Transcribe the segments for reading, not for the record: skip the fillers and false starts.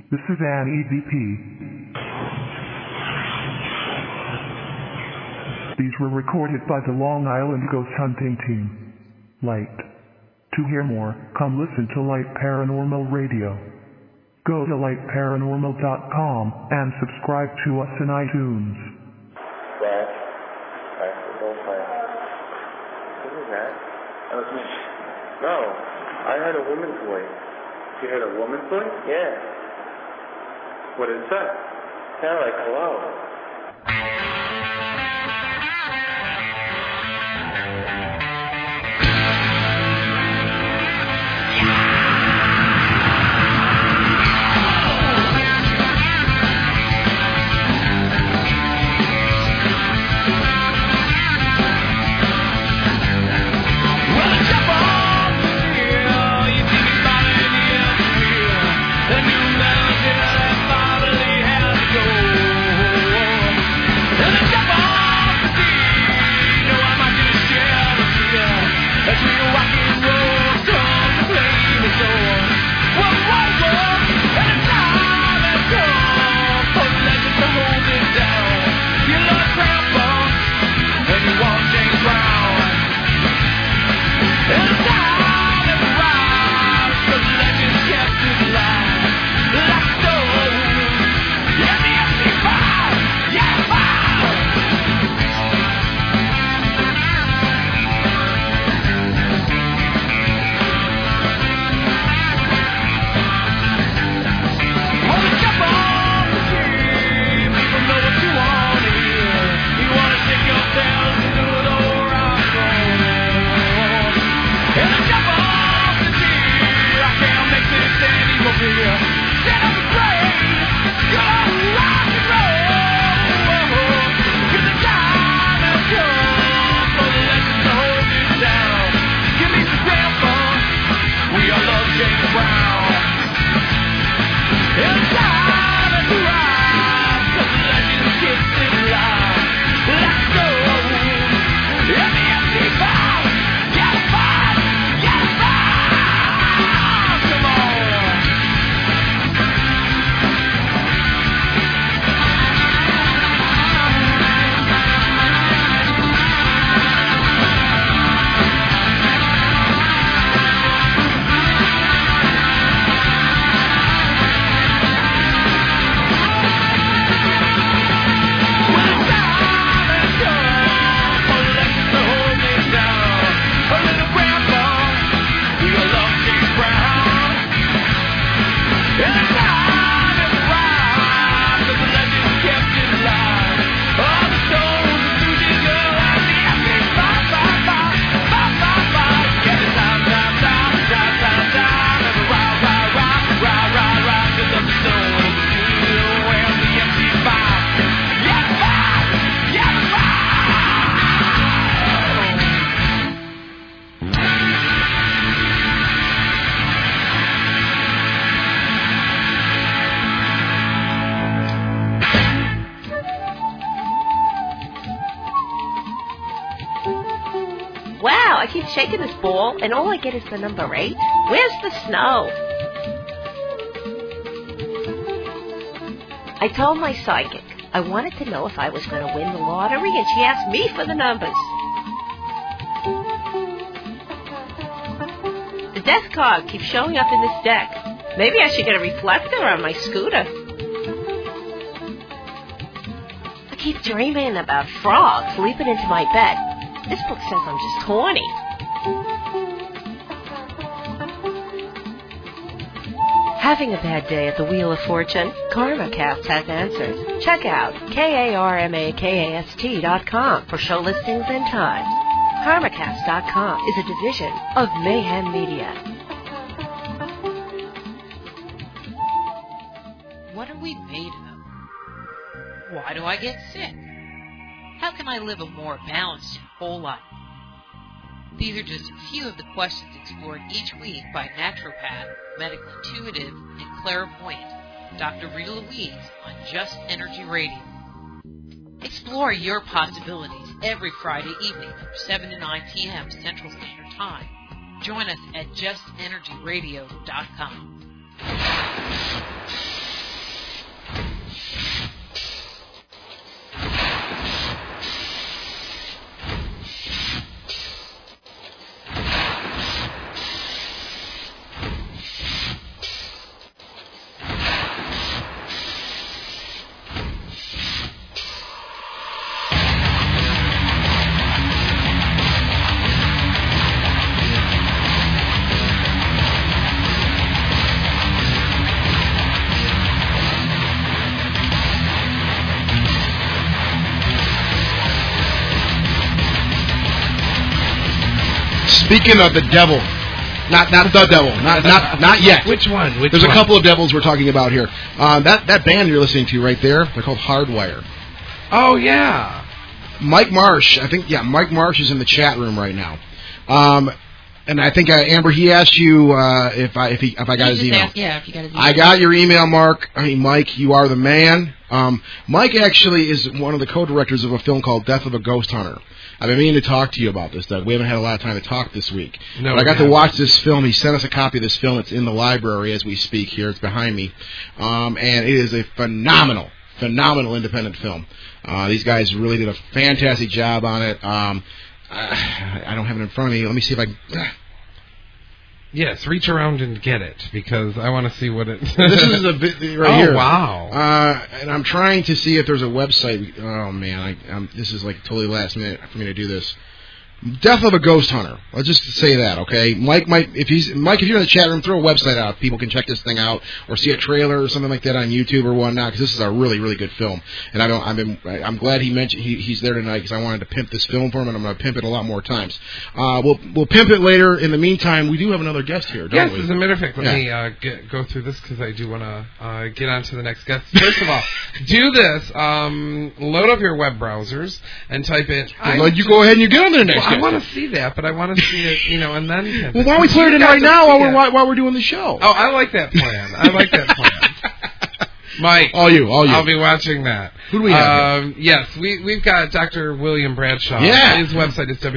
This is an EVP. These were recorded by the Long Island Ghost Hunting Team. Light. To hear more, come listen to Light Paranormal Radio. Go to lightparanormal.com and subscribe to us in iTunes. What was that? That was me. No, I heard a woman's voice. You heard a woman's voice? Yeah. What did it say? Sounded like hello. Shaking this ball, and all I get is the number 8. Where's the snow? I told my psychic I wanted to know if I was going to win the lottery, and she asked me for the numbers. The death card keeps showing up in this deck. Maybe I should get a reflector on my scooter. I keep dreaming about frogs leaping into my bed. This book says I'm just horny. Having a bad day at the Wheel of Fortune? KarmaCast has answers. Check out KarmaCast.com for show listings and times. KarmaCast.com is a division of Mayhem Media. What are we made of? Why do I get sick? How can I live a more balanced and whole life? These are just a few of the questions explored each week by naturopath, medical intuitive, and clairvoyant Dr. Rita Louise on Just Energy Radio. Explore your possibilities every Friday evening from 7 to 9 p.m. Central Standard Time. Join us at justenergyradio.com. Speaking of the devil, not the devil, not yet. Which one? There's a couple of devils we're talking about here. That band you're listening to right there, they're called Hardwire. Oh yeah. Mike Marsh, Mike Marsh is in the chat room right now. And I think Amber, he asked you if I got his email. If you got his email. I got your email, Mike. You are the man. Mike actually is one of the co-directors of a film called Death of a Ghost Hunter. I've been meaning to talk to you about this, Doug. We haven't had a lot of time to talk this week. No, but I got to watch this film. He sent us a copy of this film. It's in the library as we speak here. It's behind me. And it is a phenomenal independent film. These guys really did a fantastic job on it. I don't have it in front of me. Let me see if I can... Yes, reach around and get it, because I want to see what it... This is a bit right here. Oh, wow. And I'm trying to see if there's a website. Oh, man, this is like totally last minute for me to do this. Death of a Ghost Hunter. Let's just say that, okay? Mike, if you're in the chat room, throw a website out. People can check this thing out or see a trailer or something like that on YouTube or whatnot, because this is a really, really good film. And I'm glad he mentioned he's there tonight, because I wanted to pimp this film for him, and I'm going to pimp it a lot more times. We'll pimp it later. In the meantime, we do have another guest here, don't we? Yes, as a matter of fact, let me go through this, because I do want to get on to the next guest. First of all, do this. Load up your web browsers and type in... you go ahead and you get on there next. I want to see that, but I want to see it, and then... Well, why don't we put it in right now while we're doing the show? Oh, I like that plan. Mike, all you. I'll be watching that. Who do we have here? Yes, we've got Dr. William Bradshaw. Yeah. His website is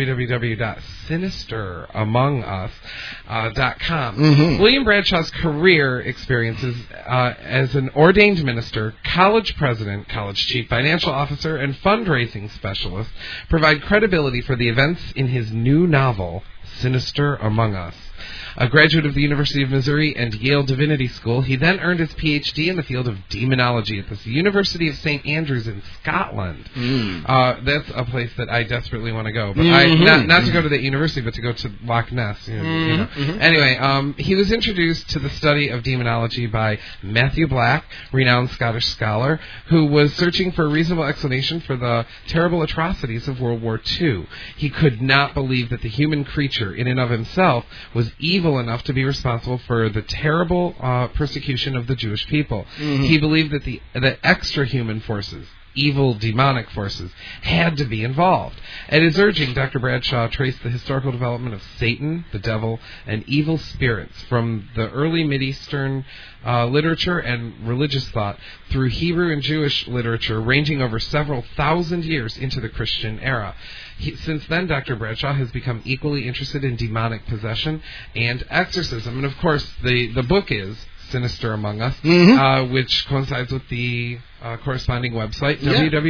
www.sinisteramongus.com. Mm-hmm. William Bradshaw's career experiences as an ordained minister, college president, college chief financial officer, and fundraising specialist provide credibility for the events in his new novel, Sinister Among Us. A graduate of the University of Missouri and Yale Divinity School, he then earned his Ph.D. in the field of demonology at the University of St. Andrews in Scotland. That's a place that I desperately want to go. But not to go to that university, but to go to Loch Ness. Anyway, he was introduced to the study of demonology by Matthew Black, renowned Scottish scholar, who was searching for a reasonable explanation for the terrible atrocities of World War II. He could not believe that the human creature, in and of himself, was evil enough to be responsible for the terrible persecution of the Jewish people. Mm-hmm. He believed that the extra-human forces, evil demonic forces, had to be involved. At his urging, Dr. Bradshaw traced the historical development of Satan, the devil, and evil spirits from the early Mideastern literature and religious thought through Hebrew and Jewish literature, ranging over several thousand years into the Christian era. Since then, Dr. Bradshaw has become equally interested in demonic possession and exorcism. And, of course, the book is Sinister Among Us, which coincides with the corresponding website,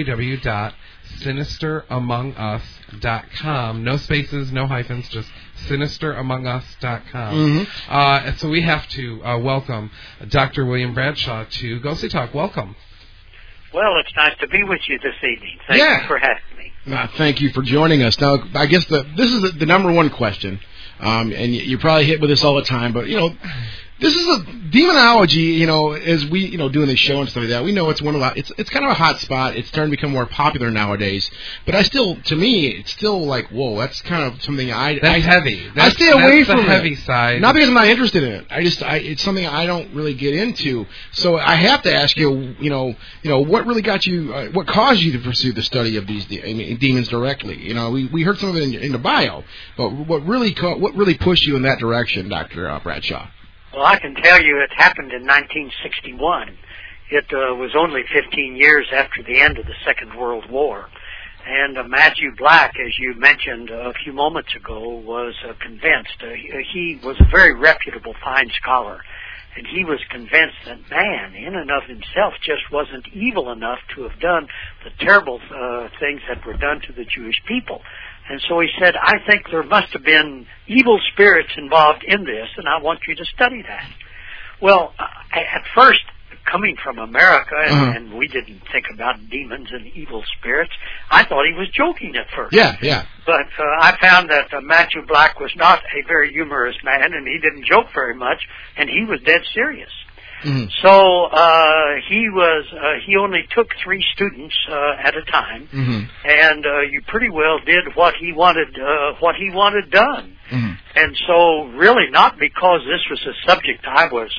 www.sinisteramongus.com. No spaces, no hyphens, just sinisteramongus.com. So we have to welcome Dr. William Bradshaw to Ghostly Talk. Welcome. Well, it's nice to be with you this evening. Thank you for having me. Thank you for joining us. Now, I guess this is the number one question, and you're probably hit with this all the time, but, this is a demonology, as we, doing this show and stuff like that, we know it's it's kind of a hot spot. It's starting to become more popular nowadays. But to me, it's still like, whoa, that's kind of something That's heavy. I stay away from the heavy side. Not because I'm not interested in it. It's something I don't really get into. So I have to ask you, what really got you, what caused you to pursue the study of these demons directly? We heard some of it in the bio, but what really pushed you in that direction, Dr. Bradshaw? Well, I can tell you it happened in 1961. It was only 15 years after the end of the Second World War. And Matthew Black, as you mentioned a few moments ago, was convinced. He was a very reputable, fine scholar. And he was convinced that man, in and of himself, just wasn't evil enough to have done the terrible things that were done to the Jewish people. And so he said, I think there must have been evil spirits involved in this, and I want you to study that. Well, at first, coming from America, and we didn't think about demons and evil spirits, I thought he was joking at first. Yeah. But I found that Matthew Black was not a very humorous man, and he didn't joke very much, and he was dead serious. Mhm. So he only took 3 students at a time, and you pretty well did what he wanted done. And so, really, not because this was a subject I was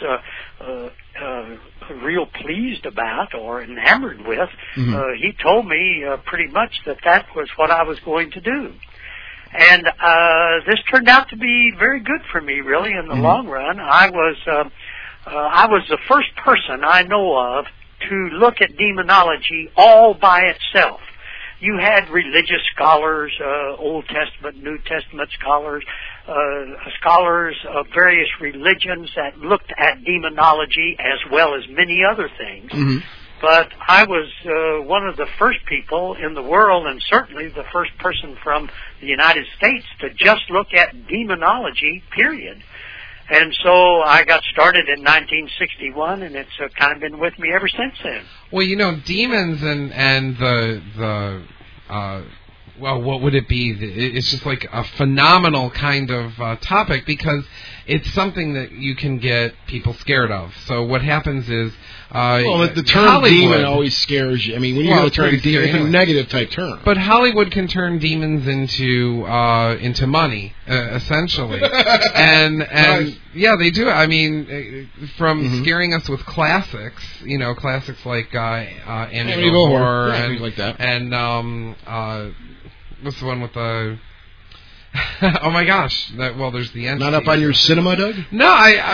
real pleased about or enamored with. He told me pretty much that was what I was going to do. And this turned out to be very good for me, really, in the long run. I was the first person I know of to look at demonology all by itself. You had religious scholars, Old Testament, New Testament scholars, scholars of various religions that looked at demonology as well as many other things. But I was one of the first people in the world, and certainly the first person from the United States, to just look at demonology, period. And so I got started in 1961, and it's kind of been with me ever since then. Well, demons and the well, what would it be? It's just like a phenomenal kind of topic, because it's something that you can get people scared of. So what happens is... the term Hollywood, demon always scares you. I mean, when you hear the term demon, it's a negative type term. But Hollywood can turn demons into money, essentially. and yeah, they do. I mean, from scaring us with classics, classics like Amityville Horror and things like that. And what's the one with the... oh my gosh! There's the entity. Not up on your cinema, Doug? No,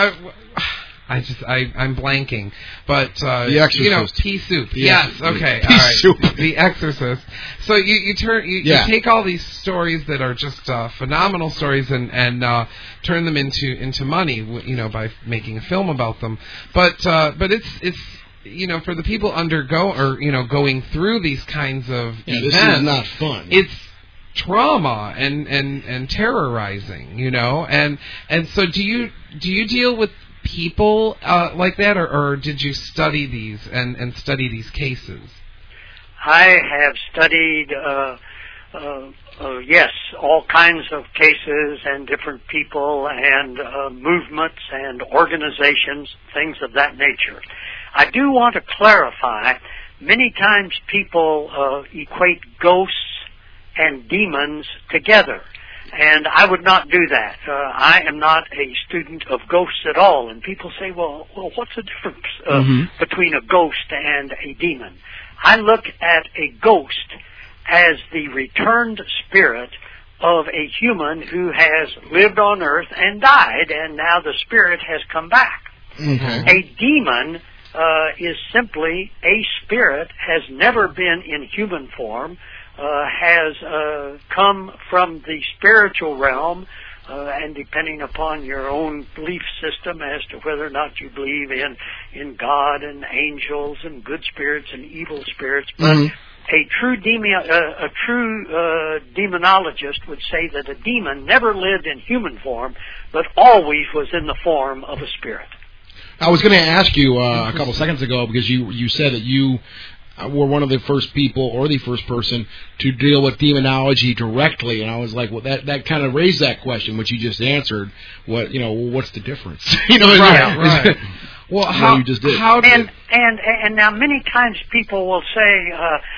I'm blanking, but The Exorcist. Pea Soup. Yes, okay, all right. Soup. The Exorcist. So you take all these stories that are just phenomenal stories and turn them into money, by making a film about them. But it's for the people going through these kinds of events. This is not fun. It's trauma and terrorizing, and so do you deal with people like that, or did you study these and study these cases? I have studied yes, all kinds of cases and different people and movements and organizations, things of that nature. I do want to clarify, many times people equate ghosts and demons together. And I would not do that. I am not a student of ghosts at all. And people say, well, what's the difference between a ghost and a demon? I look at a ghost as the returned spirit of a human who has lived on earth and died, and now the spirit has come back. A demon is simply a spirit, has never been in human form, has come from the spiritual realm, and depending upon your own belief system as to whether or not you believe in God and angels and good spirits and evil spirits, but a true demonologist would say that a demon never lived in human form, but always was in the form of a spirit. I was going to ask you a couple seconds ago, because you said that you were one of the first people, or the first person, to deal with demonology directly, and I was like, well, that kind of raised that question, which you just answered. What's the difference? Right. Well, you just did. And now many times people will say,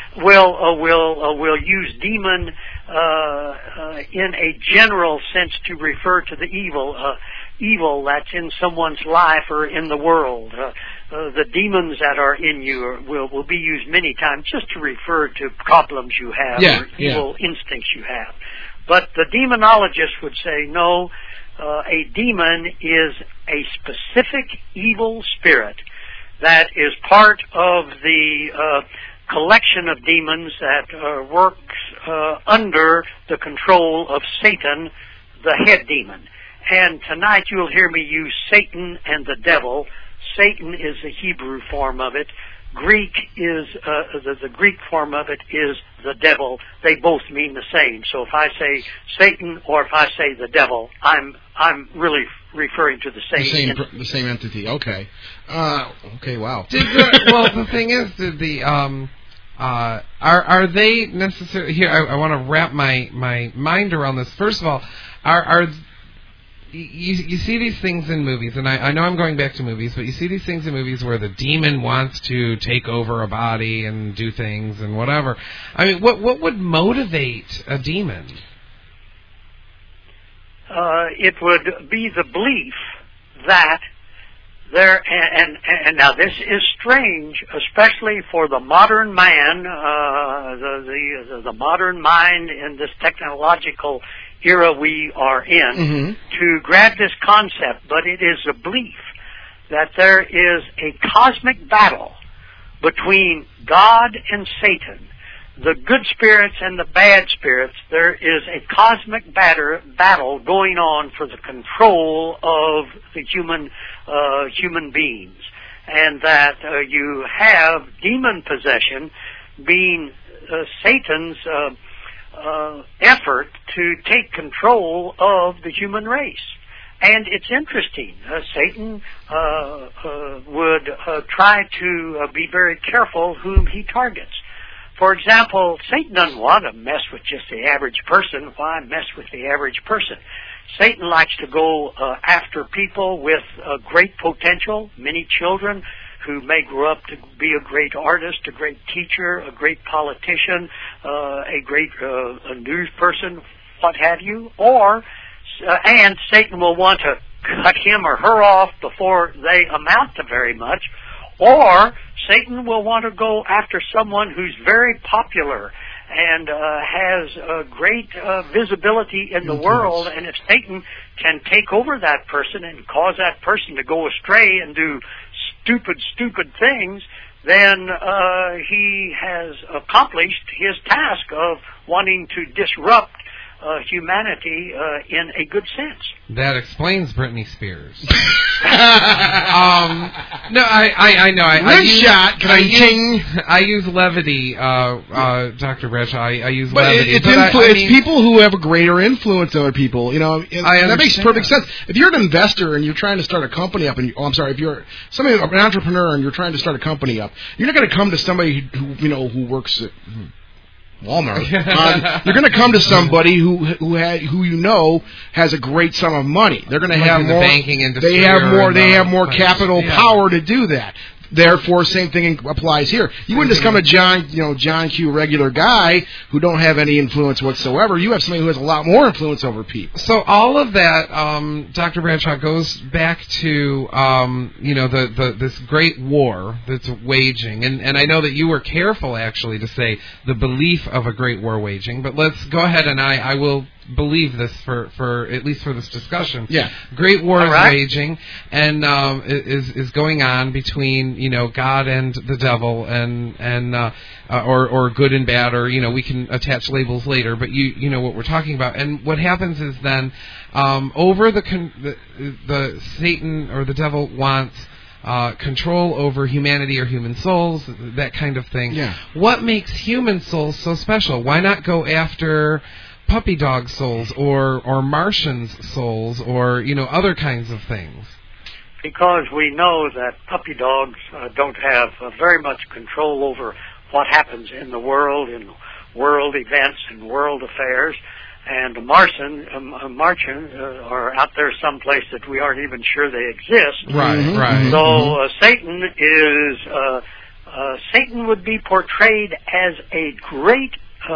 we'll use demon in a general sense to refer to the evil that's in someone's life or in the world. The demons that are in you will be used many times just to refer to problems you have or evil instincts you have. But the demonologist would say, no, a demon is a specific evil spirit that is part of the collection of demons that works under the control of Satan, the head demon. And tonight you'll hear me use Satan and the devil. Satan is the Hebrew form of it. Greek is the Greek form of it is the devil. They both mean the same. So if I say Satan or if I say the devil, I'm really referring to the same entity. Okay. Okay. Wow. The thing is, are they necessarily here? I want to wrap my mind around this. First of all, you see these things in movies, and I know I'm going back to movies, but you see these things in movies where the demon wants to take over a body and do things and whatever. I mean, what would motivate a demon? It would be the belief that there, and now this is strange, especially for the modern man, the modern mind in this technological era we are in, to grab this concept, but it is a belief that there is a cosmic battle between God and Satan, the good spirits and the bad spirits. There is a cosmic battle going on for the control of the human beings, and that you have demon possession being Satan's effort to take control of the human race. And it's interesting. Satan would try to be very careful whom he targets. For example, Satan doesn't want to mess with just the average person. Why mess with the average person? Satan likes to go after people with great potential, many children who may grow up to be a great artist, a great teacher, a great politician, a great news person, what have you. And Satan will want to cut him or her off before they amount to very much. Or Satan will want to go after someone who's very popular and has great visibility in the world. And if Satan can take over that person and cause that person to go astray and do stupid things, then he has accomplished his task of wanting to disrupt humanity in a good sense. That explains Britney Spears. No, I know. I use levity, Dr. Bradshaw. I use levity. It's people who have a greater influence on other people. You know, that makes perfect sense. If you're an investor and you're trying to start a company up, if you're an entrepreneur and you're trying to start a company up, you're not going to come to somebody who works at Walmart. You're going to come to somebody who has a great sum of money. They're going to have more. The banking industry. They have more capital power to do that. Therefore, same thing applies here. You wouldn't just come to John Q, regular guy who don't have any influence whatsoever. You have somebody who has a lot more influence over people. So all of that, Dr. Bradshaw, goes back to this great war that's waging, and I know that you were careful actually to say the belief of a great war waging. But let's go ahead, and I will believe this for at least for this discussion. Yeah, great war is waging, and is going on between God and the devil, and or good and bad, or we can attach labels later, but you know what we're talking about. And what happens is then over the Satan or the devil wants control over humanity or human souls, that kind of thing. Yeah. What makes human souls so special? Why not go after puppy dog souls or Martians' souls or other kinds of things? Because we know that puppy dogs don't have very much control over what happens in the world, in world events and world affairs. And Martians are out there someplace that we aren't even sure they exist. Right. So Satan would be portrayed as a great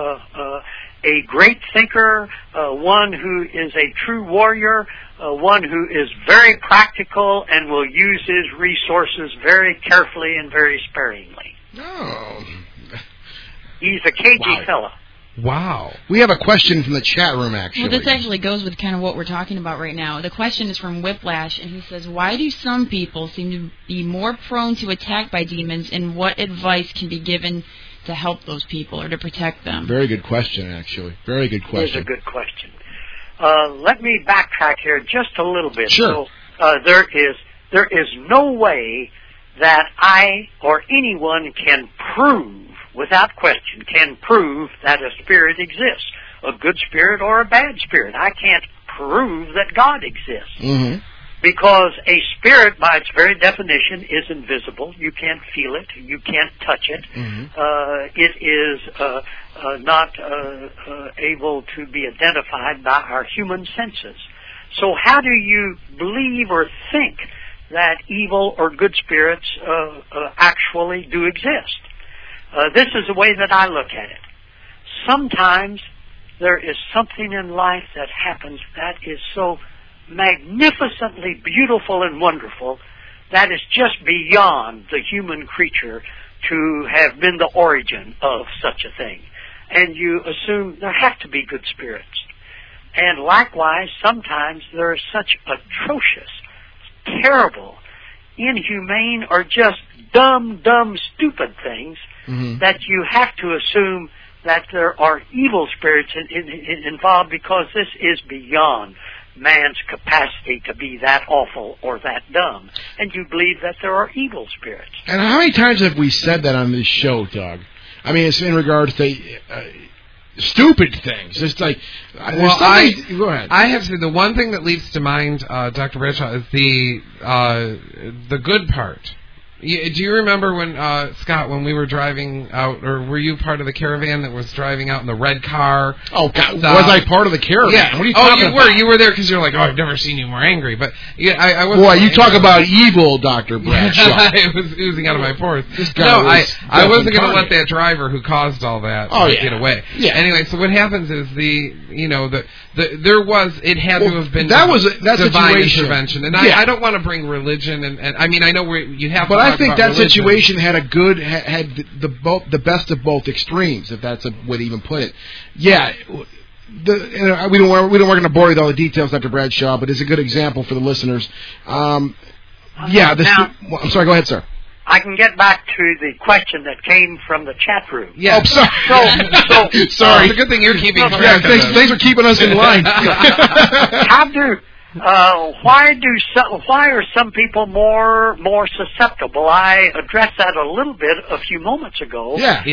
thinker, one who is a true warrior, one who is very practical and will use his resources very carefully and very sparingly. Oh. He's a cagey fella. Wow. We have a question from the chat room, actually. Well, this actually goes with kind of what we're talking about right now. The question is from Whiplash, and he says, why do some people seem to be more prone to attack by demons, and what advice can be given to help those people or to protect them? Very good question, actually. Very good question. It's a good question. Let me backtrack here just a little bit. Sure. So, there is no way that I or anyone can prove, without question, that a spirit exists, a good spirit or a bad spirit. I can't prove that God exists. Mm-hmm. Because a spirit, by its very definition, is invisible. You can't feel it. You can't touch it. Mm-hmm. It is not able to be identified by our human senses. So how do you believe or think that evil or good spirits actually do exist? This is the way that I look at it. Sometimes there is something in life that happens that is so magnificently beautiful and wonderful that is just beyond the human creature to have been the origin of such a thing. And you assume there have to be good spirits. And likewise, sometimes there are such atrocious, terrible, inhumane, or just dumb, stupid things that you have to assume that there are evil spirits involved, because this is beyond man's capacity to be that awful or that dumb. And you believe that there are evil spirits. And how many times have we said that on this show, Doug? I mean, it's in regards to stupid things. It's like, go ahead. I have to say, the one thing that leaps to mind, Dr. Bradshaw, is the good part. Do you remember when, Scott, when we were driving out, or were you part of the caravan that was driving out in the red car? Oh, God, was I part of the caravan? Yeah. What are you talking about? You were there because you're like, I've never seen you more angry. But yeah, I wasn't. Boy, you talk about evil, Dr. Bradshaw. It was oozing out of my pores. I wasn't going to let that driver who caused all that get away. Yeah. Anyway, so what happens is it had to have been that divine intervention, and I don't want to bring religion and I mean I know you have. But I think that situation had the best of both extremes, if that's a way to even put it. Yeah, we don't want to bore you with all the details, Dr. Bradshaw, but it's a good example for the listeners. I'm sorry. Go ahead, sir. I can get back to the question that came from the chat room. Yeah. Oh, sorry. Sorry. It's a good thing you're keeping track. Thanks for keeping us in line. Why are some people more susceptible? I addressed that a little bit a few moments ago. Yeah.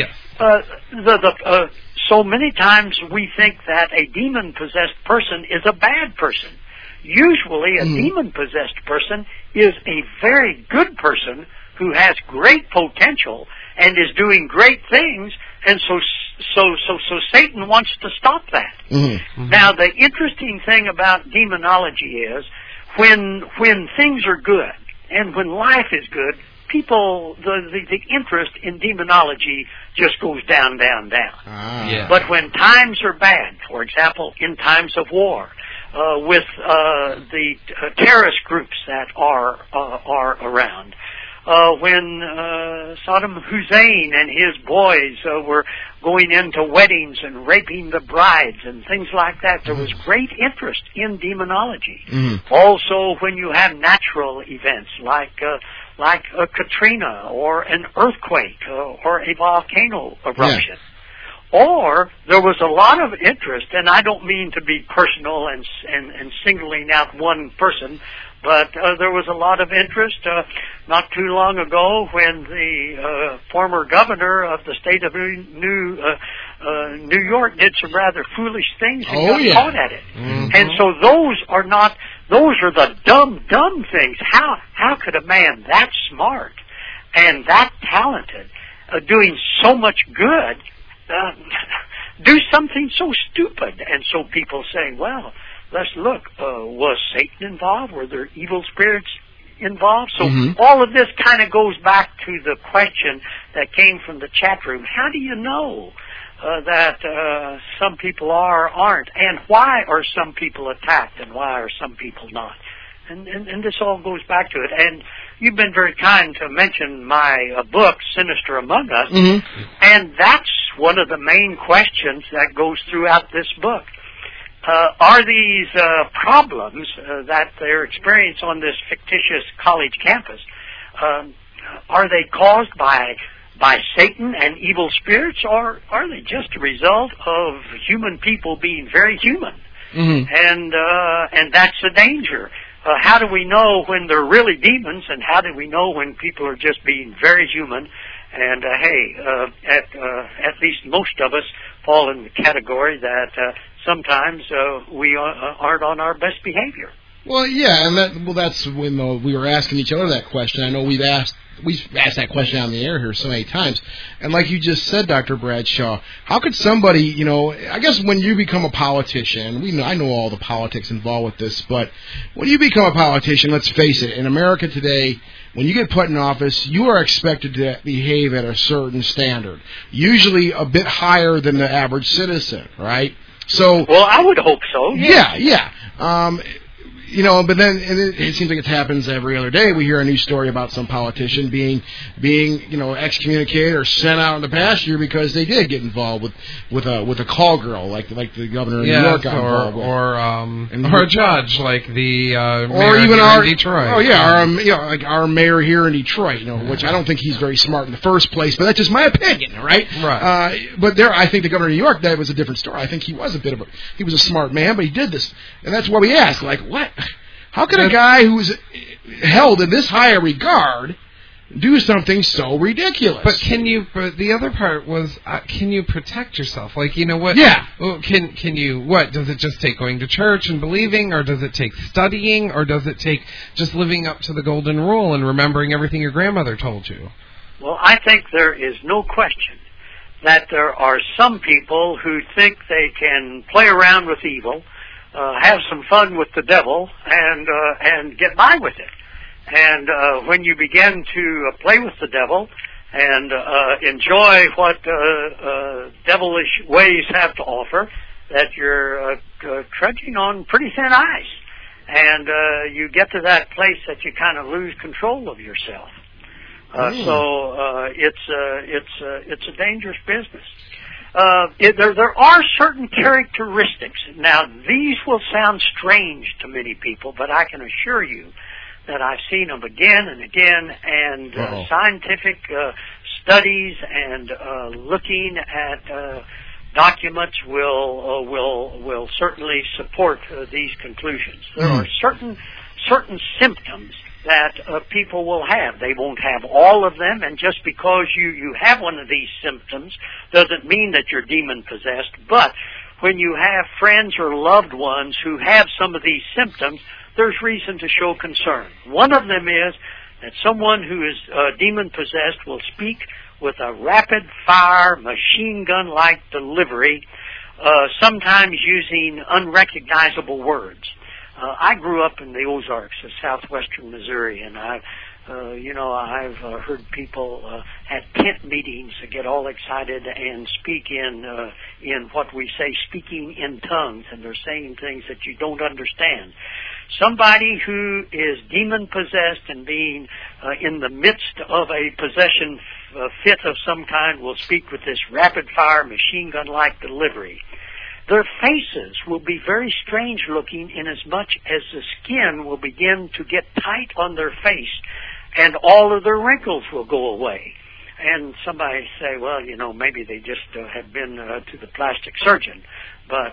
So many times we think that a demon-possessed person is a bad person. Usually a demon-possessed person is a very good person who has great potential and is doing great things, and so Satan wants to stop that. Now, the interesting thing about demonology is when things are good and when life is good, people, the interest in demonology just goes down. But when times are bad, for example, in times of war, with the terrorist groups that are around, when Saddam Hussein and his boys were going into weddings and raping the brides and things like that, there was great interest in demonology. Also, when you have natural events like a Katrina or an earthquake or a volcano eruption. Or there was a lot of interest, and I don't mean to be personal and singling out one person, but there was a lot of interest not too long ago when the former governor of the state of New York did some rather foolish things and got caught at it. And so those are the dumb things. How could a man that smart and that talented, doing so much good, do something so stupid? And so people say, well, let's look, was Satan involved? Were there evil spirits involved? So all of this kind of goes back to the question that came from the chat room. How do you know that some people aren't? And why are some people attacked and why are some people not? And this all goes back to it. And you've been very kind to mention my book, Sinister Among Us, and that's one of the main questions that goes throughout this book. Are these problems that they're experiencing on this fictitious college campus, are they caused by Satan and evil spirits, or are they just a result of human people being very human? And that's the danger. How do we know when they're really demons, and how do we know when people are just being very human? And at least most of us fall in the category that sometimes we aren't on our best behavior. Well, yeah, and that's when we were asking each other that question. I know we've asked that question on the air here so many times. And like you just said, Dr. Bradshaw, how could somebody, I guess when you become a politician, I know all the politics involved with this, but when you become a politician, let's face it, in America today, when you get put in office, you are expected to behave at a certain standard, usually a bit higher than the average citizen, right? So, well, I would hope so. Yeah. But then it seems like it happens every other day. We hear a new story about some politician being excommunicated or sent out in the pasture because they did get involved with a call girl, like the governor of New York got involved with, or a judge like the or even our Detroit. Like our mayor here in Detroit, which I don't think he's very smart in the first place, but that's just my opinion, right? Right. But I think the governor of New York, that was a different story. I think he was he was a smart man, but he did this, and that's why we ask, like, what? How can a guy who's held in this high a regard do something so ridiculous? But the other part was, can you protect yourself? Like, what? Yeah. Can you, what? Does it just take going to church and believing, or does it take studying, or does it take just living up to the golden rule and remembering everything your grandmother told you? Well, I think there is no question that there are some people who think they can play around with evil, have some fun with the devil, and get by with it. And when you begin to play with the devil and enjoy what devilish ways have to offer, that you're trudging on pretty thin ice, and you get to that place that you kind of lose control of yourself. So it's a dangerous business. There are certain characteristics. Now, these will sound strange to many people, but I can assure you that I've seen them again and again, and scientific studies and looking at documents will certainly support these conclusions. There are certain symptoms that people will have. They won't have all of them, and just because you have one of these symptoms doesn't mean that you're demon-possessed. But when you have friends or loved ones who have some of these symptoms, there's reason to show concern. One of them is that someone who is demon-possessed will speak with a rapid-fire, machine gun-like delivery, sometimes using unrecognizable words. I grew up in the Ozarks of southwestern Missouri, and I've heard people at tent meetings get all excited and speak in what we say, speaking in tongues, and they're saying things that you don't understand. Somebody who is demon-possessed and being in the midst of a possession fit of some kind will speak with this rapid-fire, machine gun-like delivery. Their faces will be very strange looking inasmuch as the skin will begin to get tight on their face and all of their wrinkles will go away. And somebody say, well, maybe they just have been to the plastic surgeon. But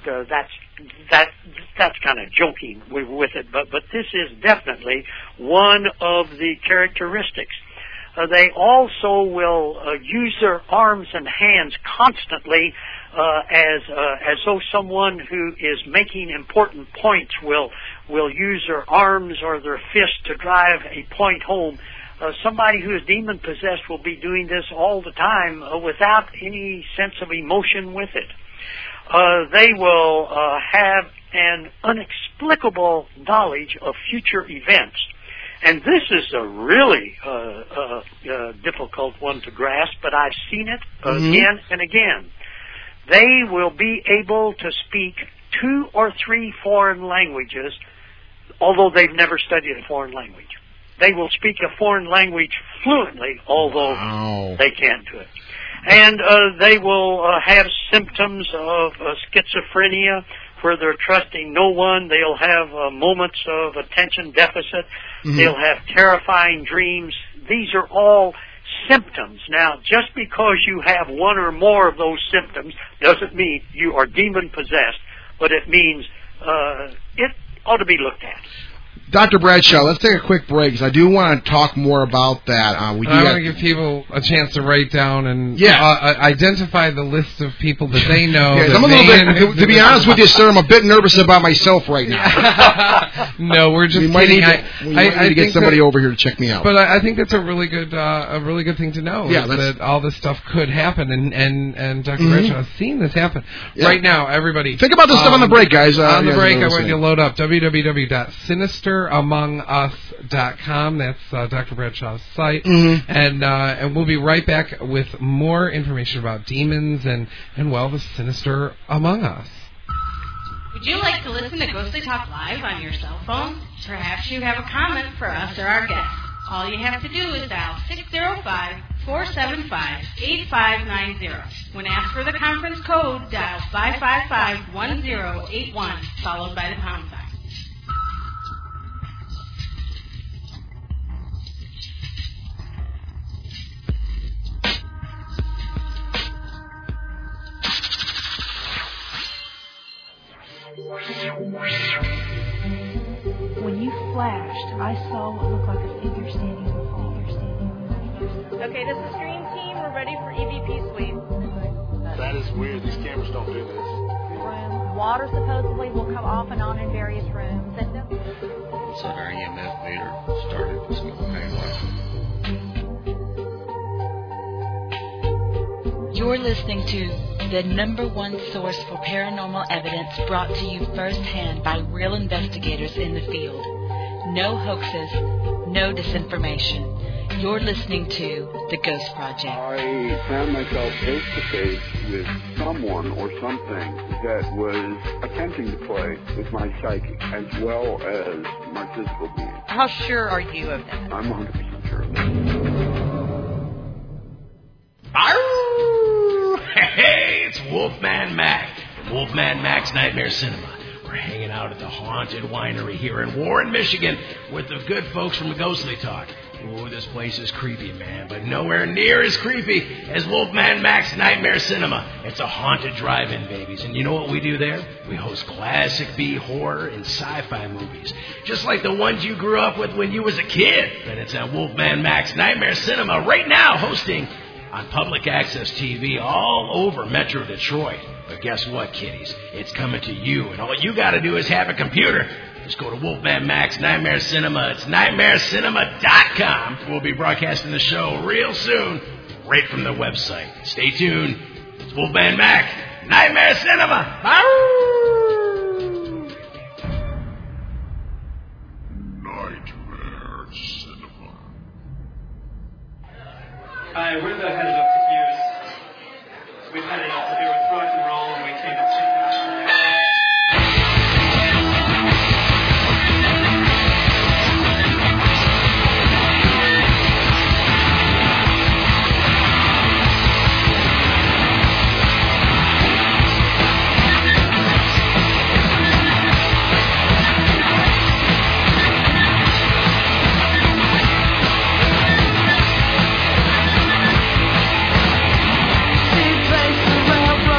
that's kind of joking with it. But this is definitely one of the characteristics. They also will use their arms and hands constantly as though someone who is making important points will use their arms or their fists to drive a point home. Somebody who is demon-possessed will be doing this all the time without any sense of emotion with it. They will have an inexplicable knowledge of future events. And this is a really difficult one to grasp, but I've seen it again and again. They will be able to speak 2 or 3 foreign languages, although they've never studied a foreign language. They will speak a foreign language fluently, although they can't do it. And they will have symptoms of schizophrenia, where they're trusting no one. They'll have moments of attention deficit. They'll have terrifying dreams. These are all symptoms. Now, just because you have one or more of those symptoms doesn't mean you are demon-possessed, but it means it ought to be looked at. Dr. Bradshaw, let's take a quick break because I do want to talk more about that. I want to give people a chance to write down and identify the list of people that they know. Yes, I'm a little bit, to be honest with you, sir, I'm a bit nervous about myself right now. No, we're just we might kidding. We might need to get somebody over here to check me out. But I think that's a really good thing to know. Yeah, that all this stuff could happen, and Dr. Bradshaw has seen this happen right now. Everybody, think about this stuff on the break, guys. On the break, I want you to load up www.sinisteramongus.com. That's Dr. Bradshaw's site, and we'll be right back with more information about demons and the sinister among us. Would you like to listen to Ghostly Talk live on your cell phone? Perhaps you have a comment for us or our guests. All you have to do is dial 605-475-8590. When asked for the conference code, dial 555-1081, followed by the pound sign. When you flashed, I saw what looked like a figure standing on the floor. Okay, this is Dream Team. We're ready for EVP Suite. That is weird. These cameras don't do this. Water supposedly will come off and on in various rooms. So our EMF meter started to smell haywire. You're listening to the #1 source for paranormal evidence, brought to you firsthand by real investigators in the field. No hoaxes, no disinformation. You're listening to The Ghost Project. I found myself face to face with someone or something that was attempting to play with my psychic as well as my physical being. How sure are you of that? I'm 100% sure of that. Hey, it's Wolfman Mac from Wolfman Mac's Nightmare Cinema. We're hanging out at the Haunted Winery here in Warren, Michigan with the good folks from Ghostly Talk. Ooh, this place is creepy, man, but nowhere near as creepy as Wolfman Mac's Nightmare Cinema. It's a haunted drive-in, babies. And you know what we do there? We host classic B horror and sci-fi movies, just like the ones you grew up with when you was a kid. And it's at Wolfman Mac's Nightmare Cinema right now, hosting on public access TV all over Metro Detroit. But guess what, kiddies? It's coming to you, and all you got to do is have a computer. Just go to Wolfman Mac's Nightmare Cinema. It's nightmarecinema.com. We'll be broadcasting the show real soon, right from the website. Stay tuned. It's Wolfman Mac, Nightmare Cinema. Nightmare Cinema. Hi, we're the headed up to Hughes. We've had enough to do with rock and roll, and we came to check out. She placed the railroad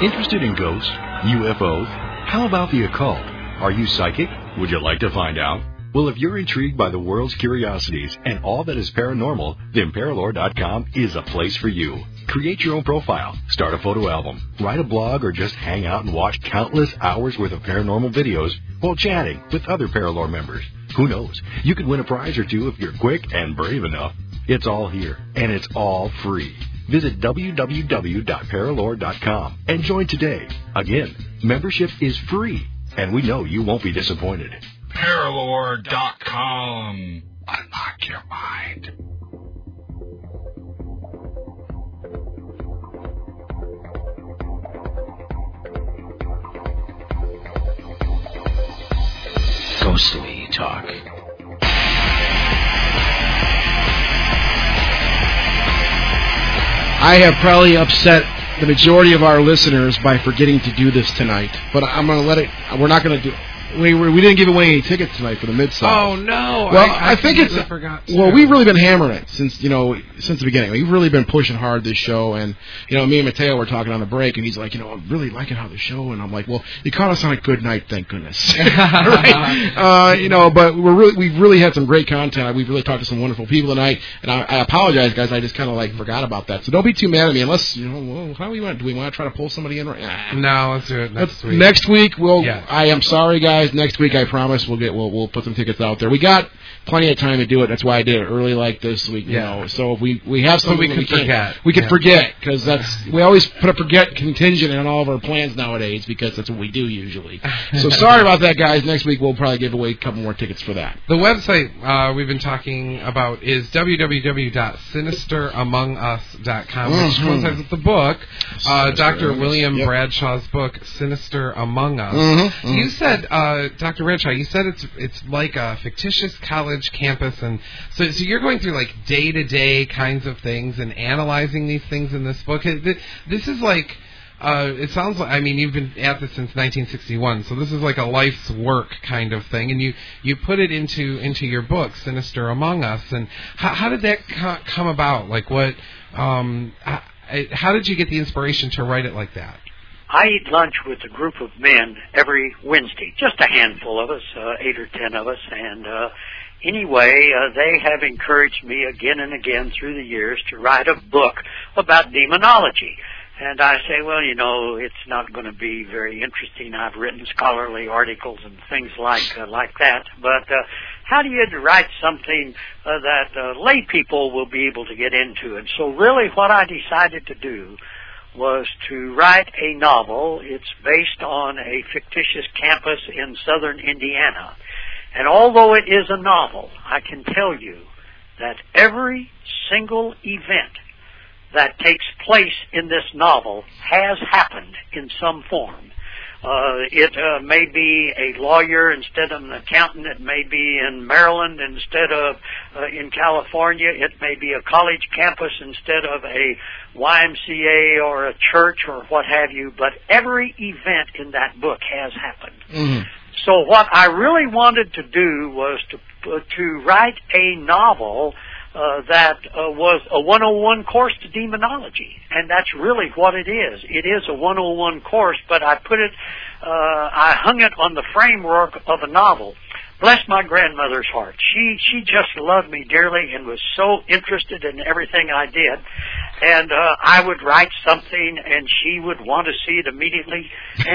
Interested in ghosts? UFOs? How about the occult? Are you psychic? Would you like to find out? Well, if you're intrigued by the world's curiosities and all that is paranormal, then Paralore.com is a place for you. Create your own profile, start a photo album, write a blog, or just hang out and watch countless hours worth of paranormal videos while chatting with other Paralore members. Who knows? You could win a prize or two if you're quick and brave enough. It's all here, and it's all free. Visit www.paralore.com and join today. Again, membership is free, and we know you won't be disappointed. Paralore.com. Unlock your mind. Ghostly Talk. I have probably upset the majority of our listeners by forgetting to do this tonight, but I'm going to let it. We're not going to do. We didn't give away any tickets tonight for the Mid-South. Oh no! Well, I think it's. Forgot to. Well, we've really been hammering it since the beginning. We've really been pushing hard this show, and me and Mateo were talking on the break, and he's like, I'm really liking how the show, and I'm like, well, you caught us on a good night, thank goodness. Right? But we've really had some great content. We've really talked to some wonderful people tonight, and I apologize, guys. I just kind of forgot about that. So don't be too mad at me, unless how do we want? Do we want to try to pull somebody in? No, let's do it next week. Next week, Yeah. I am sorry, guys. Next week, I promise we'll put some tickets out there. We got plenty of time to do it. That's why I did it early like this week. So if we have something we can forget because we always put a forget contingent on all of our plans nowadays because that's what we do usually. So sorry about that, guys. Next week we'll probably give away a couple more tickets for that. The website we've been talking about is www.sinisteramongus.com, which coincides with the book, Dr. William Bradshaw's book, Sinister Among Us. You said, Dr. Bradshaw, you said it's like a fictitious college campus, and so you're going through day-to-day kinds of things and analyzing these things in this book. This is like. It sounds like, you've been at this since 1961, so this is like a life's work kind of thing, and you put it into your book, Sinister Among Us, and how did that come about? How did you get the inspiration to write it like that? I eat lunch with a group of men every Wednesday, just a handful of us, 8 or 10 of us, and anyway, they have encouraged me again and again through the years to write a book about demonology. And I say, well, it's not going to be very interesting. I've written scholarly articles and things like that. But how do you write something that lay people will be able to get into? And so really what I decided to do was to write a novel. It's based on a fictitious campus in southern Indiana. And although it is a novel, I can tell you that every single event that takes place in this novel has happened in some form. It may be a lawyer instead of an accountant. It may be in Maryland instead of in California. It may be a college campus instead of a YMCA or a church or what have you. But every event in that book has happened. Mm-hmm. So what I really wanted to do was to write a novel that was a 101 course to demonology, and that's really what it is. It is a 101 course, but I hung it on the framework of a novel. Bless my grandmother's heart. She just loved me dearly and was so interested in everything I did. And I would write something, and she would want to see it immediately,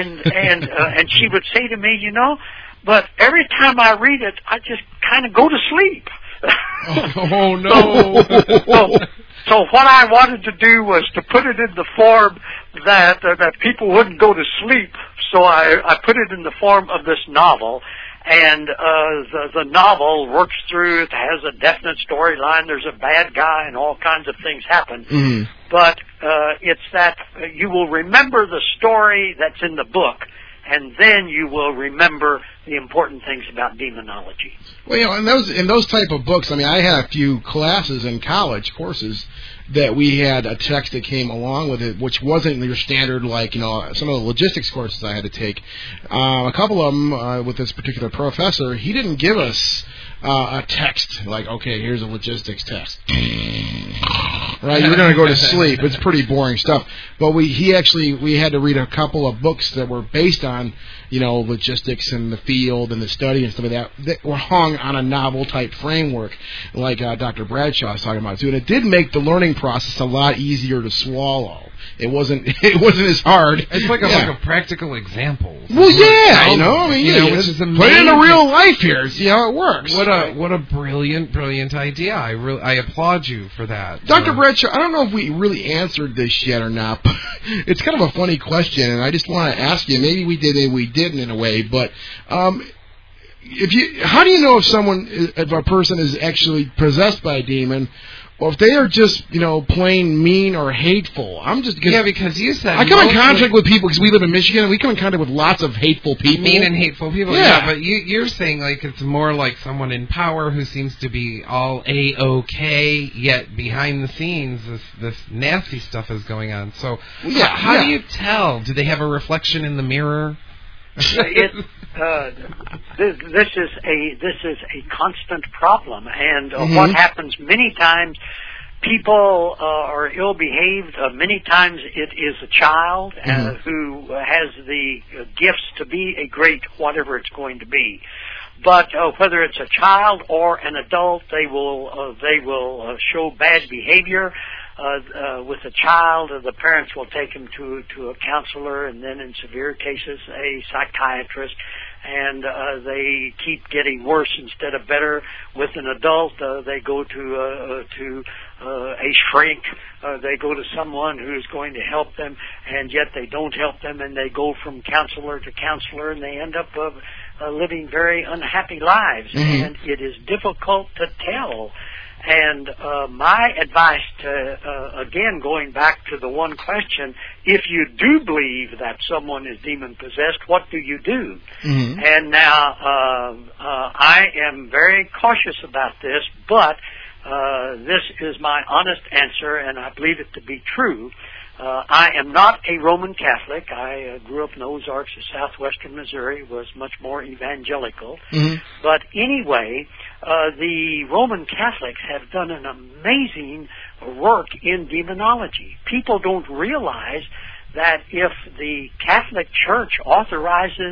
and she would say to me, but every time I read it, I just kind of go to sleep. Oh no! So what I wanted to do was to put it in the form that people wouldn't go to sleep. So I put it in the form of this novel, and the novel works through. It has a definite storyline. There's a bad guy, and all kinds of things happen. Mm-hmm. But it's that you will remember the story that's in the book, and then you will remember the important things about demonology. Well, in those type of books, I had a few classes in college courses that we had a text that came along with it, which wasn't your standard, some of the logistics courses I had to take. A couple of them with this particular professor, he didn't give us a text like, okay, here's a logistics test. right? You're going to go to sleep. It's pretty boring stuff. But we had to read a couple of books that were based on, logistics and the field and the study and stuff like that were hung on a novel-type framework like Dr. Bradshaw was talking about, too. And it did make the learning process a lot easier to swallow. It wasn't as hard. It's like a practical example. Well, yeah, which is amazing. Put it into real life here. See how it works. What a brilliant idea. I applaud you for that. Dr. Bradshaw, I don't know if we really answered this yet or not, but it's kind of a funny question, and I just want to ask you. Maybe we did, maybe we didn't in a way, but how do you know if a person is actually possessed by a demon? Or if they are just, plain mean or hateful. Because you said... I come in contact with people, because we live in Michigan, and we come in contact with lots of hateful people. Mean and hateful people, yeah. But you're saying, it's more like someone in power who seems to be all A-OK, yet behind the scenes, this nasty stuff is going on. So, how do you tell? Do they have a reflection in the mirror? This is a constant problem, and what happens many times, people are ill-behaved. Many times it is a child who has the gifts to be a great whatever it's going to be. But whether it's a child or an adult, they will show bad behavior. With a child, the parents will take him to a counselor, and then in severe cases, a psychiatrist, and they keep getting worse instead of better. With an adult, they go to a shrink. They go to someone who's going to help them, and yet they don't help them, and they go from counselor to counselor, and they end up living very unhappy lives, and it is difficult to tell. And my advice again, going back to the one question, if you do believe that someone is demon-possessed, what do you do? And now, I am very cautious about this, but this is my honest answer, and I believe it to be true. I am not a Roman Catholic. I grew up in the Ozarks of southwestern Missouri, was much more evangelical. But anyway, the Roman Catholics have done an amazing work in demonology. People don't realize that if the Catholic Church authorizes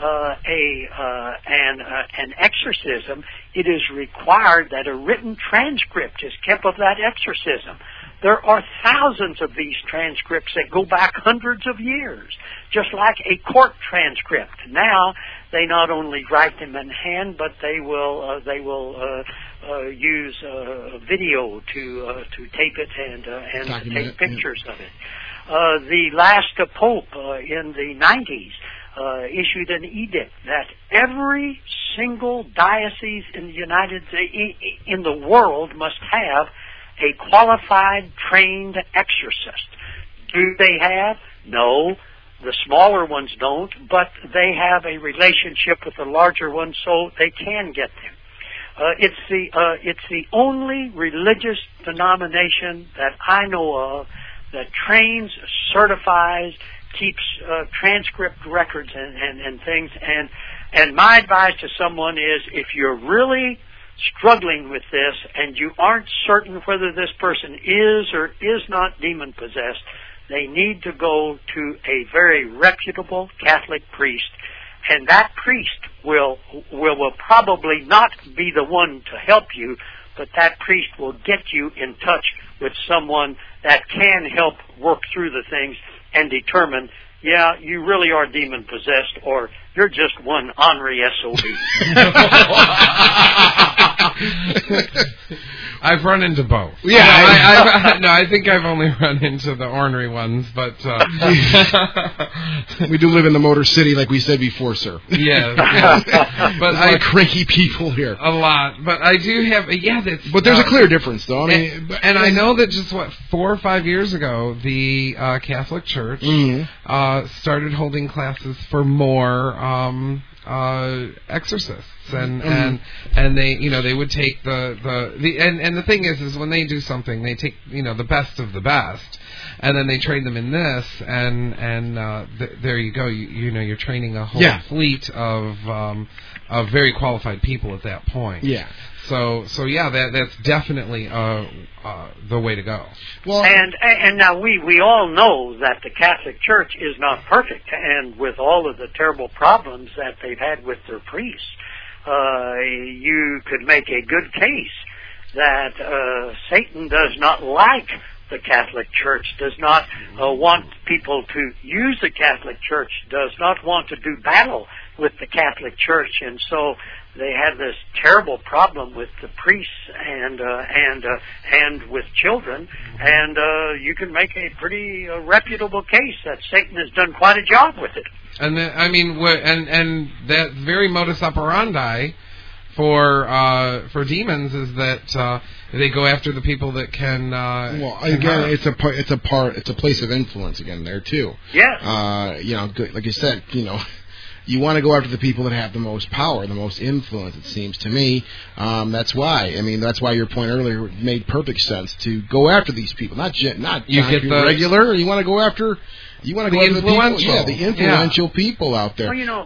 an exorcism, it is required that a written transcript is kept of that exorcism. There are thousands of these transcripts that go back hundreds of years, just like a court transcript. Now, they not only write them in hand, but they will use video to tape it and take pictures of it. The last Pope in the 90s issued an edict that every single diocese in the world must have a qualified, trained exorcist. Do they have? No. The smaller ones don't, but they have a relationship with the larger ones, so they can get them. It's the only religious denomination that I know of that trains, certifies, keeps transcript records and things. And my advice to someone is, if you're really struggling with this and you aren't certain whether this person is or is not demon-possessed, they need to go to a very reputable Catholic priest, and that priest will probably not be the one to help you, but that priest will get you in touch with someone that can help work through the things and determine, yeah, you really are demon-possessed, or you're just one ornery SOB. I've run into both. Yeah, I think I've only run into the ornery ones, but we do live in the Motor City, like we said before, sir. Yeah. But I cranky people here. A lot, but I do have. But there's a clear difference, though. I mean, and I know that just 4 or 5 years ago, the Catholic Church started holding classes for more exorcists. And they would take the thing is when they do something, they take the best of the best, and then they train them in this, and there you go. You're training a whole fleet of very qualified people at that point. Yeah. So yeah, that's definitely the way to go. Well, and now we all know that the Catholic Church is not perfect, and with all of the terrible problems that they've had with their priests, you could make a good case that Satan does not like the Catholic Church, does not want people to use the Catholic Church, does not want to do battle with the Catholic Church, and so they have this terrible problem with the priests and with children, and you can make a pretty reputable case that Satan has done quite a job with it. And and that very modus operandi for demons is that they go after the people that can. Again, it's a place of influence again there too. Yeah. Like you said, you want to go after the people that have the most power, the most influence. It seems to me. That's why. That's why your point earlier made perfect sense to go after these people, not you get the regular. You want to go after. You want to go after the people, the influential people out there. Well,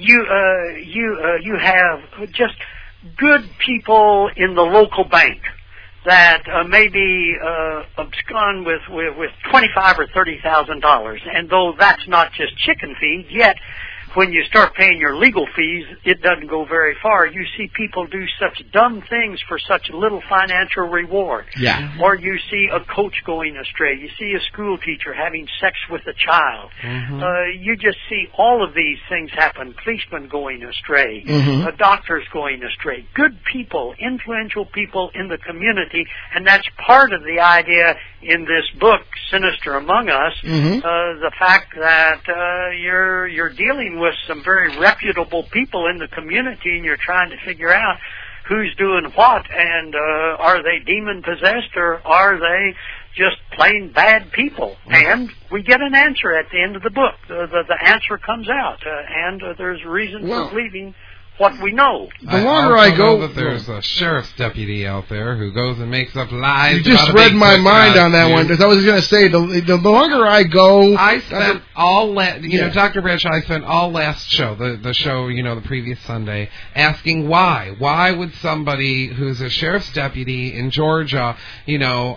you have just good people in the local bank that maybe abscond with $25,000 or $30,000, and though that's not just chicken feed, yet when you start paying your legal fees, it doesn't go very far. You see people do such dumb things for such little financial reward. Yeah. Or you see a coach going astray. You see a school teacher having sex with a child. Mm-hmm. You just see all of these things happen. Policemen going astray. Mm-hmm. Doctors going astray. Good people, influential people in the community, and that's part of the idea in this book, Sinister Among Us, the fact that you're dealing with some very reputable people in the community, and you're trying to figure out who's doing what, and are they demon-possessed, or are they just plain bad people? And we get an answer at the end of the book. The answer comes out, and there's reason for believing what we know. The longer I go, know that there's a sheriff's deputy out there who goes and makes up lies. You just read my mind on that one. Because I was going to say, the longer I go, I spent Dr. Bradshaw, I spent all last show, the show, the previous Sunday, asking why. Why would somebody who's a sheriff's deputy in Georgia, he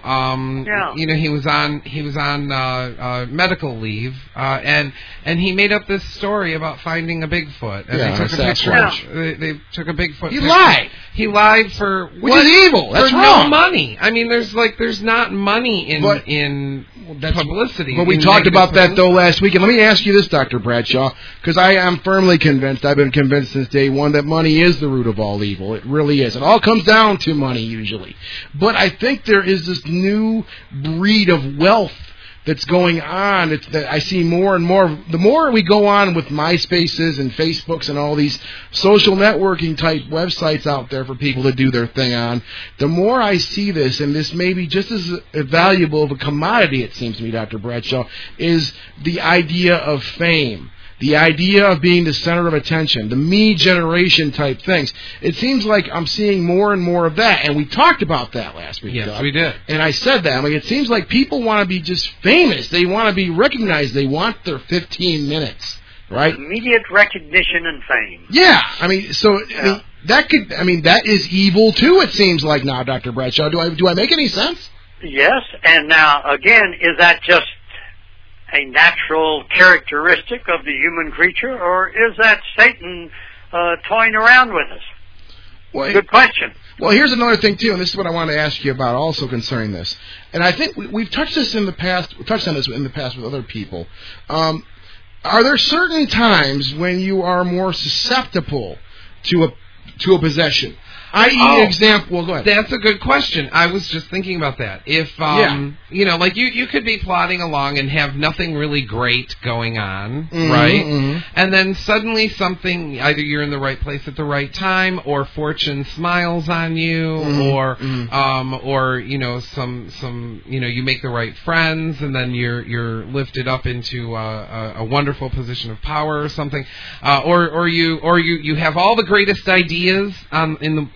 was on medical leave, and he made up this story about finding a Bigfoot, and they took a picture. They took a Bigfoot. He lied. He lied for which is evil. That's for wrong. No money. there's not money in publicity. But we talked about that though last week. And let me ask you this, Dr. Bradshaw, because I am firmly convinced. I've been convinced since day one that money is the root of all evil. It really is. It all comes down to money usually. But I think there is this new breed of wealth that's going on. It's that I see more and more. The more we go on with MySpaces and Facebooks and all these social networking type websites out there for people to do their thing on, the more I see this, and this may be just as valuable of a commodity, it seems to me, Dr. Bradshaw, is the idea of fame. The idea of being the center of attention, the me generation type things. It seems like I'm seeing more and more of that, and we talked about that last week. Yes, Doug. we did. And I said that. It seems like people want to be just famous. They want to be recognized. They want their 15 minutes, right? Immediate recognition and fame. Yeah. That is evil too. It seems like now, Dr. Bradshaw. Do I make any sense? Yes. And now again, is that just a natural characteristic of the human creature, or is that Satan toying around with us? Well, good question. Well, here's another thing too, and this is what I want to ask you about also concerning this. And I think we've touched this in the past. We touched on this in the past with other people. Are there certain times when you are more susceptible to a possession? Example. Well, go ahead. That's a good question. I was just thinking about that. If you could be plodding along and have nothing really great going on, right? Mm-hmm. And then suddenly something, either you're in the right place at the right time, or fortune smiles on you, or you make the right friends, and then you're lifted up into a wonderful position of power or something, or you have all the greatest ideas in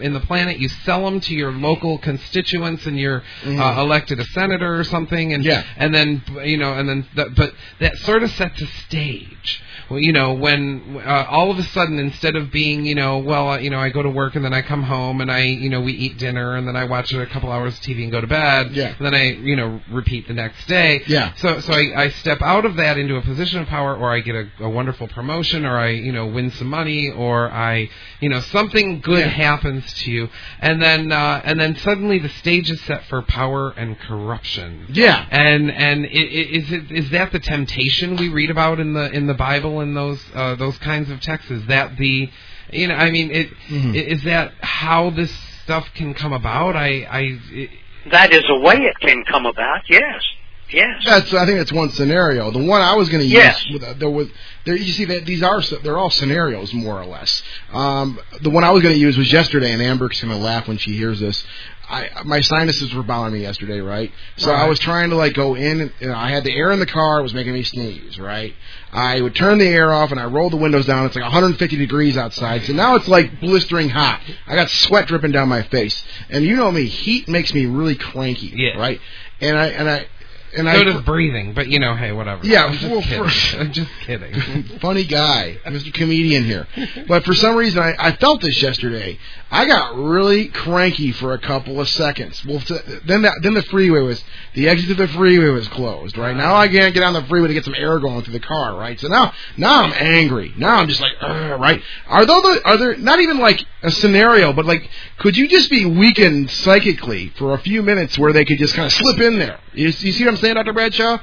in the planet. You sell them to your local constituents, and you're elected a senator or something, and then but that sort of sets a stage. Well, when all of a sudden, instead of being, I go to work and then I come home and we eat dinner and then I watch a couple hours of TV and go to bed. Yeah. And then I, repeat the next day. Yeah. So I step out of that into a position of power, or I get a wonderful promotion, or I, win some money, or I, something good happens to you, and then suddenly the stage is set for power and corruption. Yeah. And is that the temptation we read about in the Bible and those kinds of texts? Is that the, is that how this stuff can come about? That is a way it can come about. Yes. Yes. I think that's one scenario. The one I was going to use, you see that they're all scenarios more or less. The one I was going to use was yesterday, and Amber's going to laugh when she hears this. My sinuses were bothering me yesterday, right? So I was trying to go in, and I had the air in the car. It was making me sneeze, right? I would turn the air off, and I rolled the windows down. It's 150 degrees outside, so now it's blistering hot. I got sweat dripping down my face, and you know me, heat makes me really cranky, right? And so does breathing, but hey, whatever. Yeah, I'm just kidding. Funny guy, Mr. Comedian here. But for some reason, I felt this yesterday. I got really cranky for a couple of seconds. Well, then the exit to the freeway was closed. Right now, I can't get on the freeway to get some air going through the car. Right, so now I'm angry. Now I'm just right. Are there not even a scenario, but could you just be weakened psychically for a few minutes where they could just kind of slip in there? You see what I'm saying, Dr. Bradshaw?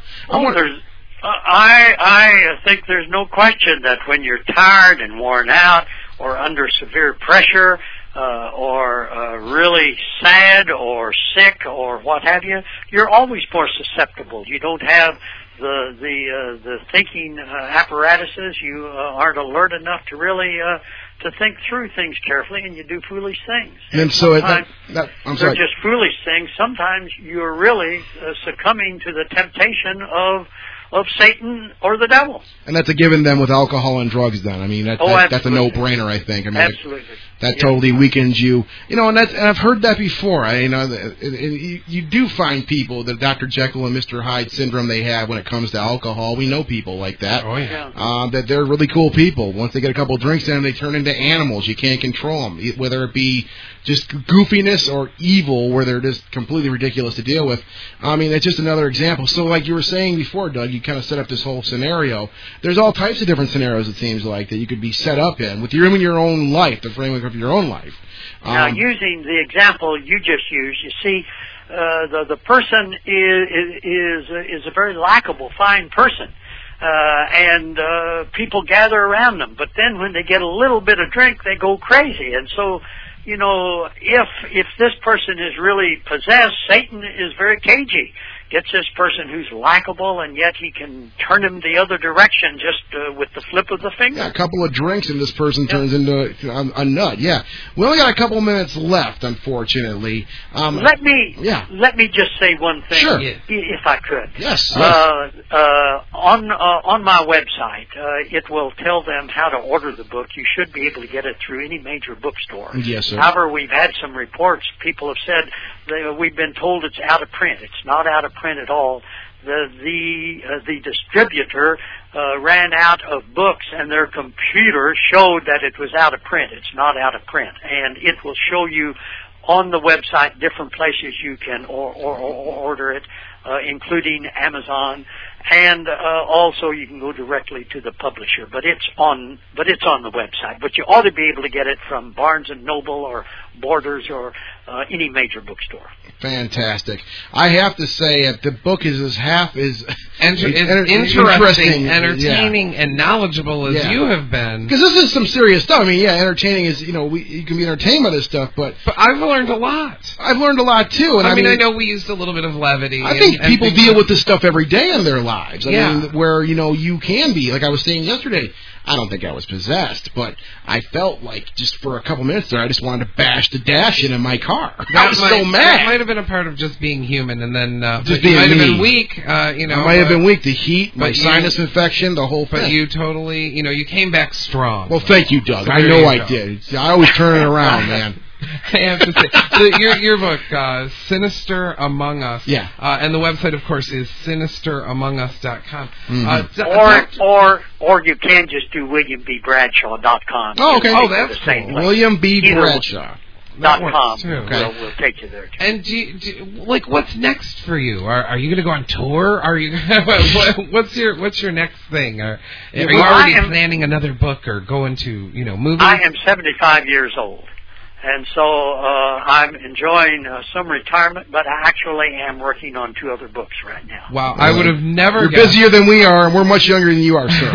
I think there's no question that when you're tired and worn out, or under severe pressure, or really sad or sick or what have you, you're always more susceptible. You don't have the thinking apparatuses. You aren't alert enough to really to think through things carefully, and you do foolish things. And so I'm sorry. They're just foolish things. Sometimes you're really succumbing to the temptation of Satan or the devil. And that's a given then with alcohol and drugs then. I mean, that's a no-brainer, I think. I mean, absolutely. That totally weakens you. And I've heard that before. You do find people, the Dr. Jekyll and Mr. Hyde syndrome they have when it comes to alcohol. We know people like that. Oh, yeah. That they're really cool people. Once they get a couple of drinks in them, they turn into animals. You can't control them, whether it be just goofiness or evil, where they're just completely ridiculous to deal with. I mean, it's just another example. So like you were saying before, Doug, you kind of set up this whole scenario. There's all types of different scenarios, it seems like, that you could be set up in with your own life, the framework of your own life. Now, using the example you just used, you see, the person is a very likable, fine person. And people gather around them. But then when they get a little bit of drink, they go crazy. And so, if this person is really possessed, Satan is very cagey. Gets this person who's likable, and yet he can turn him the other direction just with the flip of the finger. Yeah, a couple of drinks and this person turns into a nut. Yeah, we only got a couple minutes left, unfortunately. Let me just say one thing, sure. If I could. Yes. On my website, it will tell them how to order the book. You should be able to get it through any major bookstore. Yes, sir. However, we've had some reports. People have said we've been told it's out of print. It's not out of print at all. The distributor ran out of books, and their computer showed that it was out of print. It's not out of print, and it will show you on the website different places you can order it, including Amazon, and also you can go directly to the publisher. But it's on the website. But you ought to be able to get it from Barnes and Noble or Borders or any major bookstore. Fantastic. I have to say, the book is interesting, entertaining, and knowledgeable as you have been. Because this is some serious stuff. I mean, entertaining is, you can be entertained by this stuff, but I've learned a lot. I've learned a lot, too. And I mean, I know we used a little bit of levity. I think people deal with this stuff every day in their lives. I mean, where, you can be, like I was saying yesterday, I don't think I was possessed, but I felt like just for a couple minutes there, I just wanted to bash the dash into my car. I was so mad. That might have been a part of just being human, and then just being might have been weak. I might have been weak. The heat, my sinus infection, the whole thing. But you totally, you came back strong. Well, thank you, Doug. I know I did. I always turn it around, man. I have to say, your book, Sinister Among Us. Yeah. And the website, of course, is sinisteramongus.com. Or you can just do WilliamBBradshaw.com. Oh, okay. Oh, that's the same cool. William B. Bradshaw. .com. Okay. We'll take you there too. And like, what's next for you? Are you going to go on tour? Are you? what's your next thing? Are you already planning another book or going to movies? I am 75 years old, and so I'm enjoying some retirement. But I actually am working on 2 other books right now. Wow, I would have never. You're guessed. busier than we are, and we're much younger than you are, sir.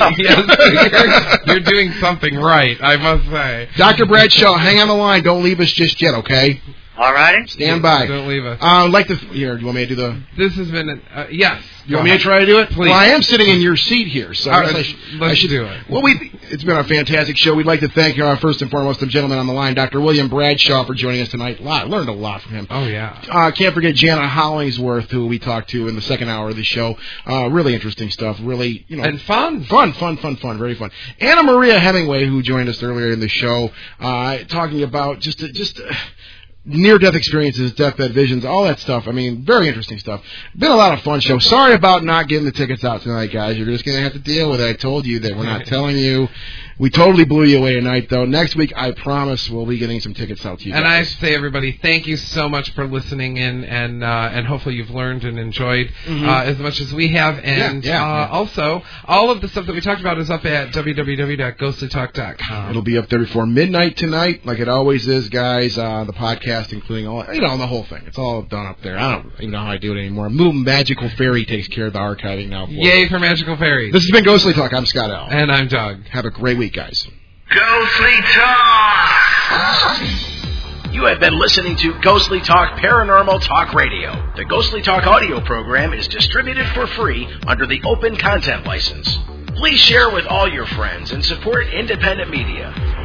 Yes, you're doing something right, I must say. Dr. Bradshaw, hang on the line. Don't leave us just yet, okay? All righty. Stand by. Don't leave us. I'd like to... Here, do you want me to do the... This has been... yes. You want me to try to do it? Please. Well, I am sitting in your seat here, so I should do it. Well, it's been a fantastic show. We'd like to thank first and foremost the gentleman on the line, Dr. William Bradshaw, for joining us tonight. Learned a lot from him. Oh, yeah. Can't forget Jana Hollingsworth, who we talked to in the second hour of the show. Really interesting stuff. Really, and fun. Fun. Very fun. Anna Maria Hemingway, who joined us earlier in the show, talking about just near-death experiences, deathbed visions, all that stuff. I mean, very interesting stuff. Been a lot of fun show. Sorry about not getting the tickets out tonight, guys. You're just going to have to deal with it. I told you that we're not telling you. We totally blew you away tonight, though. Next week, I promise we'll be getting some tickets out to you guys. And I say, everybody, thank you so much for listening in, and hopefully you've learned and enjoyed as much as we have. And also, all of the stuff that we talked about is up at www.ghostlytalk.com. It'll be up there before midnight tonight, like it always is, guys. The podcast, including all, the whole thing. It's all done up there. I don't even know how I do it anymore. Little Magical Fairy takes care of the archiving now. Yay for Magical Fairies. This has been Ghostly Talk. I'm Scott L. And I'm Doug. Have a great week, guys. Ghostly Talk! You have been listening to Ghostly Talk Paranormal Talk Radio. The Ghostly Talk audio program is distributed for free under the Open Content License. Please share with all your friends and support independent media.